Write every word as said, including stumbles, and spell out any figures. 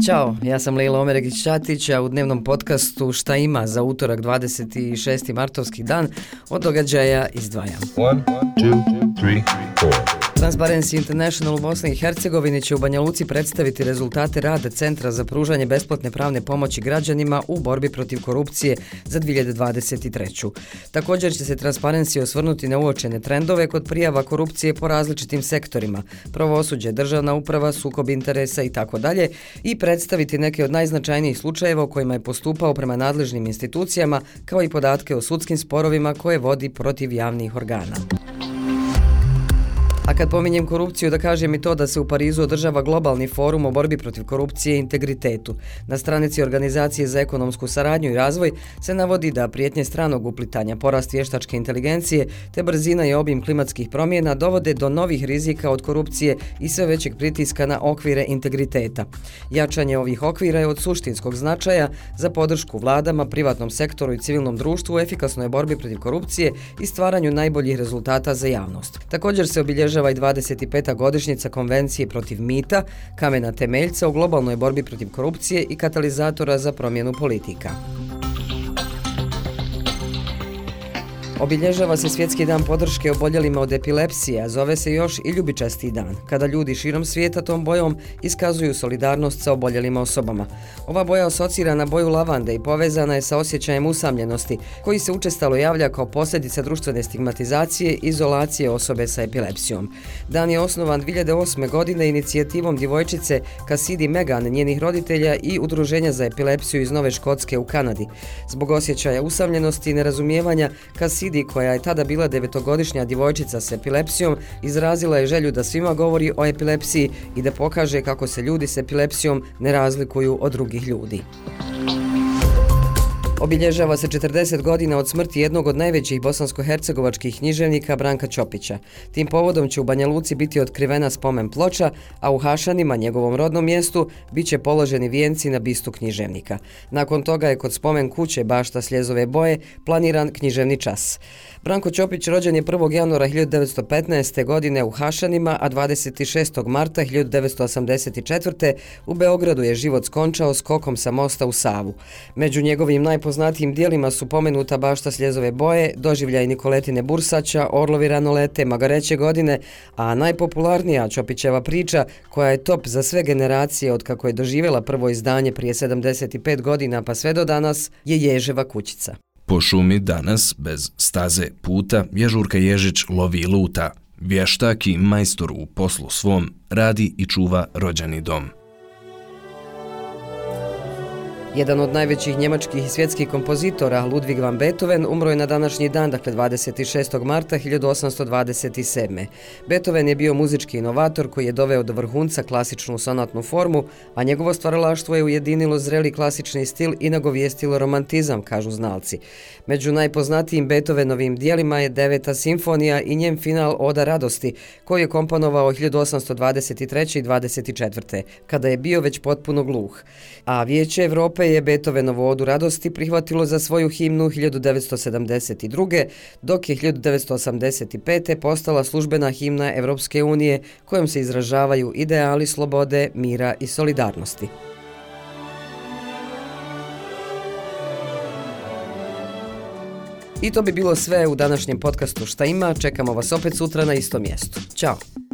Ćao, ja sam Lejla Omeregić-Ćatić, a u dnevnom podcastu Šta ima za utorak dvadeset šesti martovski dan od događaja izdvajam. One, two, three, four. Transparency International u Bosni i Hercegovini će u Banja Luci predstaviti rezultate rada Centra za pružanje besplatne pravne pomoći građanima u borbi protiv korupcije za dvije hiljade dvadeset treću. Također će se Transparency osvrnuti na uočene trendove kod prijava korupcije po različitim sektorima, pravosuđe, državna uprava, sukob interesa i tako dalje, i predstaviti neke od najznačajnijih slučajeva u kojima je postupao prema nadležnim institucijama, kao i podatke o sudskim sporovima koje vodi protiv javnih organa. A kad pominjem korupciju, da kažem i to da se u Parizu održava globalni forum o borbi protiv korupcije i integritetu. Na stranici Organizacije za ekonomsku saradnju i razvoj se navodi da prijetnje stranog uplitanja, porast vještačke inteligencije te brzina i obim klimatskih promjena dovode do novih rizika od korupcije i sve većeg pritiska na okvire integriteta. Jačanje ovih okvira je od suštinskog značaja za podršku vladama, privatnom sektoru i civilnom društvu u efikasnoj borbi protiv korupcije i stvaranju najboljih rezultata za javnost. Također se obilježava i dvadeset peta godišnjica Konvencije protiv mita, kamena temeljca u globalnoj borbi protiv korupcije i katalizatora za promjenu politika. Obilježava se Svjetski dan podrške oboljelima od epilepsije, a zove se još i Ljubičasti dan, kada ljudi širom svijeta tom bojom iskazuju solidarnost sa oboljelima osobama. Ova boja asocira na boju lavande i povezana je sa osjećajem usamljenosti, koji se učestalo javlja kao posljedica društvene stigmatizacije i izolacije osobe sa epilepsijom. Dan je osnovan dvije hiljade osme. godine inicijativom djevojčice Cassidy Megan, njenih roditelja i Udruženja za epilepsiju iz Nove Škotske u Kanadi. Zbog osjećaja usamljenosti i nerazumijevanja, Cassidy, koja je tada bila devetogodišnja djevojčica s epilepsijom, izrazila je želju da svima govori o epilepsiji i da pokaže kako se ljudi s epilepsijom ne razlikuju od drugih ljudi. Obilježava se četrdeset godina od smrti jednog od najvećih bosansko-hercegovačkih književnika Branka Ćopića. Tim povodom će u Banja Luci biti otkrivena spomen ploča, a u Hašanima, njegovom rodnom mjestu, bit će položeni vijenci na bistu književnika. Nakon toga je kod spomen kuće Bašta Sljezove boje planiran književni čas. Branko Ćopić rođen je prvog januara hiljadu devetsto petnaeste. godine u Hašanima, a dvadeset šestog marta hiljadu devetsto osamdeset četvrte. u Beogradu je život skončao skokom sa mosta u Savu. Među njegovim najpoznatijim dijelima su pomenuta Bašta Sljezove boje, Doživljaj Nikoletine Bursaća, Orlovi ranolete, Magareće godine, a najpopularnija Ćopićeva priča, koja je top za sve generacije od kako je doživjela prvo izdanje prije sedamdeset pet godina pa sve do danas, je Ježeva kućica. Po šumi danas, bez staze puta, Ježurka Ježić lovi i luta. Vještak i majstor u poslu svom, radi i čuva rođeni dom. Jedan od najvećih njemačkih i svjetskih kompozitora, Ludwig van Beethoven, umro je na današnji dan, dakle dvadeset šestog marta hiljadu osamsto dvadeset sedme. Beethoven je bio muzički inovator koji je doveo do vrhunca klasičnu sonatnu formu, a njegovo stvaralaštvo je ujedinilo zreli klasični stil i nagovijestilo romantizam, kažu znalci. Među najpoznatijim Beethovenovim dijelima je Deveta simfonija i njen final Oda radosti, koji je komponovao hiljadu osamsto dvadeset treće. i dvadeset četvrte. kada je bio već potpuno gluh. A Vijeće Evrope je Beethovenovu Odu radosti prihvatilo za svoju himnu hiljadu devetsto sedamdeset druge. dok je hiljadu devetsto osamdeset pete. postala službena himna Evropske unije kojom se izražavaju ideali slobode, mira i solidarnosti. I to bi bilo sve u današnjem podcastu Šta ima. Čekamo vas opet sutra na istom mjestu. Ćao!